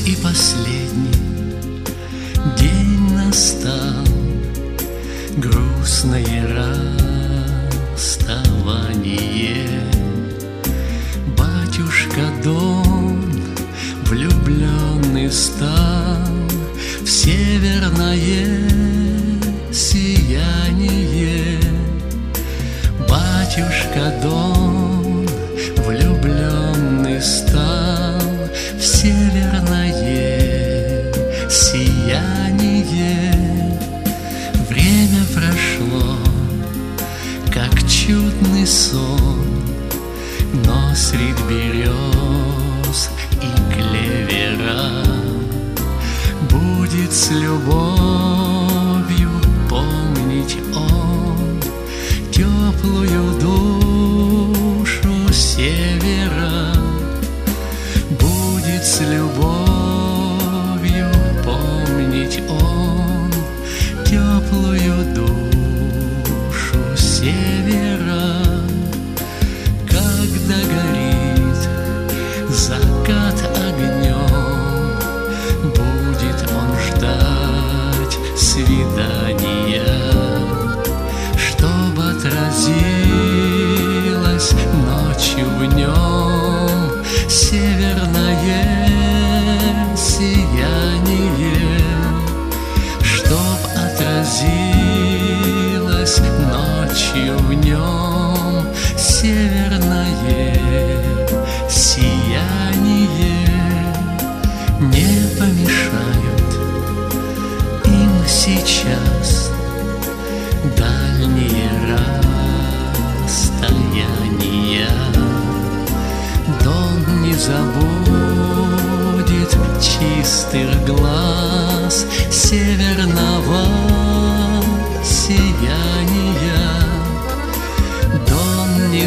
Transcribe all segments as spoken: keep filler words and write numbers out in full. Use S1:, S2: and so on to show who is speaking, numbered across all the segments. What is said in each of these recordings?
S1: и последний день настал, грустное расставание. Батюшка Дон влюбленный стал в северное сияние. Батюшка Дон влюбленный стал в северное сияние. Время прошло, как чудный сон, но средь берез и клевера будет с любовью помнить он теплую душу севера. Будет с любовью помнить он теплую душу севера. Когда горит закат огнем, будет он ждать свидания, чтоб отразилась ночью в нем северное сияние, чтоб отразилась ночью в нем северное сияние. Не помешают им сейчас дальние расстояния. Дон не забудет чистых глаз северного сияния. Дон не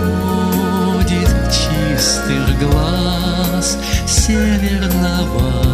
S1: забудет чистых глаз северного